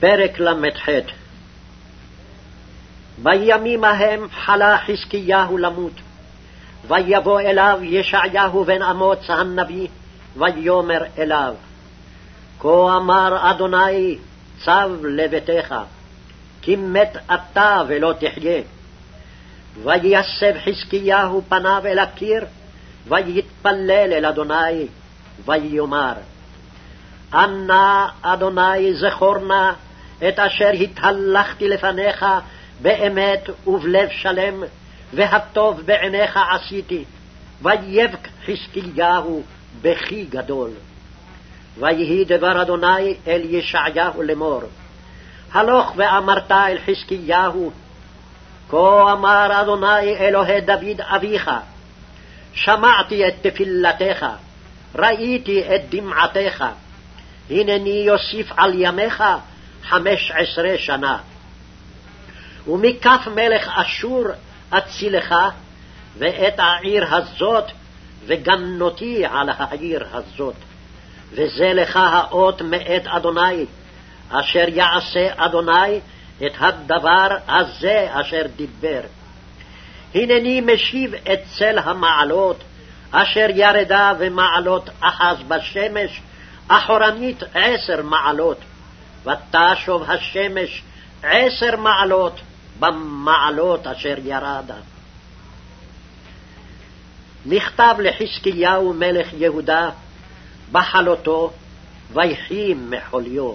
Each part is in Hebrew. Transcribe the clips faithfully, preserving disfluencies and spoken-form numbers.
פרק למ"ח. בימים ההם חלה חזקיהו למות, ויבוא אליו ישעיהו בן אמוץ הנביא, ויאמר אליו, כה אמר אדוני צב לביתך, כי מת אתה ולא תחיה. ויסב חזקיהו פניו אל הקיר, ויתפלל אל אדוני, ויאמר, אנא אדוני זכור נא את אשר התהלכתי לפניך באמת ובלב שלם, והטוב בעיניך עשיתי. ויבק חזקיהו בכי גדול. ויהי דבר אדוני אל ישעיהו לאמור, הלוך ואמרת אל חזקיהו, כה אמר אדוני אלוהי דוד אביך, שמעתי את תפילתך, ראיתי את דמעתך, הנני יוסיף על ימיך חמש עשרה שנה. ומכף מלך אשור אצילך, ואת העיר הזאת, וגנותי על העיר הזאת. וזה לך האות מאת אדוני, אשר יעשה אדוני את הדבר הזה אשר דיבר. הנני משיב את צל המעלות, אשר ירדה ומעלות אחז בשמש, אחורנית עשר מעלות, ותשוב השמש עשר מעלות במעלות אשר ירדה. נכתב לחזקיהו מלך יהודה בחלותו, ויחי מחוליו.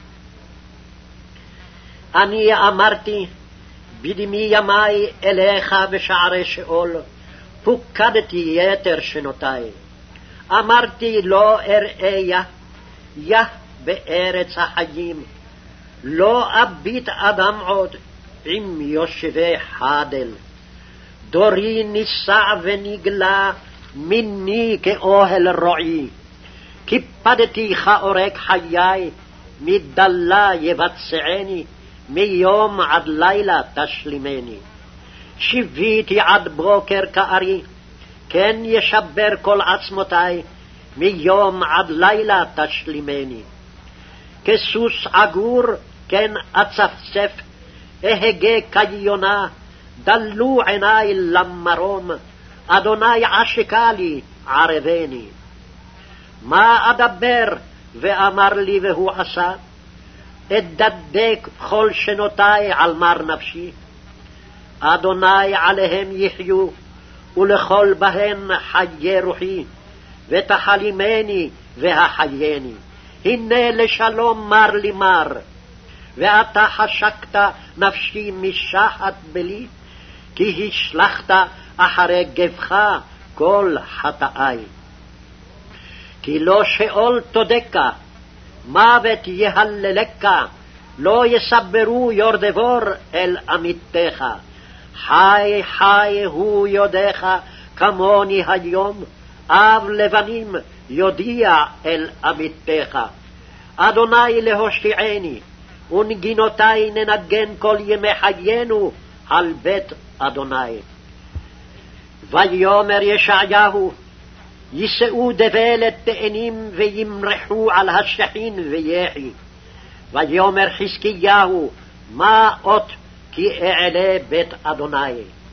אני אמרתי בדמי ימי אליך בשערי שאול, פוקדתי יתר שנותי. אמרתי לא אראה יה, יה בארץ החיים, לא אביט אדם עוד עם יושבי חדל. דורי נישא ונגלה מיני כאוהל רועי, קיפדתי כעורק חיי, מדלה יבצעני, מיום עד לילה תשלימני. שיוויתי עד בוקר כארי, כן ישבר כל עצמותי, מיום עד לילה תשלימני. כסוס עגור כן אצפצף, אהגה כיונה, דלו עיני למרום, אדוני עשקה לי ערבני. מה אדבר ואמר לי והוא עשה? אדדק כל שנותי על מר נפשי. אדוני עליהם יחיו, ולכל בהן חיי רוחי, ותחלימני והחייני. הנה לשלום מר לי מר, ואתה חשקת נפשי משחת בלי, כי השלכת אחרי גבך כל חטאי. כי לא שאול תודקה, מוות יהללך, לא יסברו יורדבור אל עמיתך. חי חי הוא יודיך כמוני היום, אב לבנים יודיע אל עמיתך. אדוני להושיעני, ונגינותי ננגן כל ימי חיינו על בית אדוני. ויאמר ישעיהו, יישאו דבלת תאנים וימרחו על השחין ויחי. ויאמר חזקיהו, מה אות כי אעלה בית אדוני?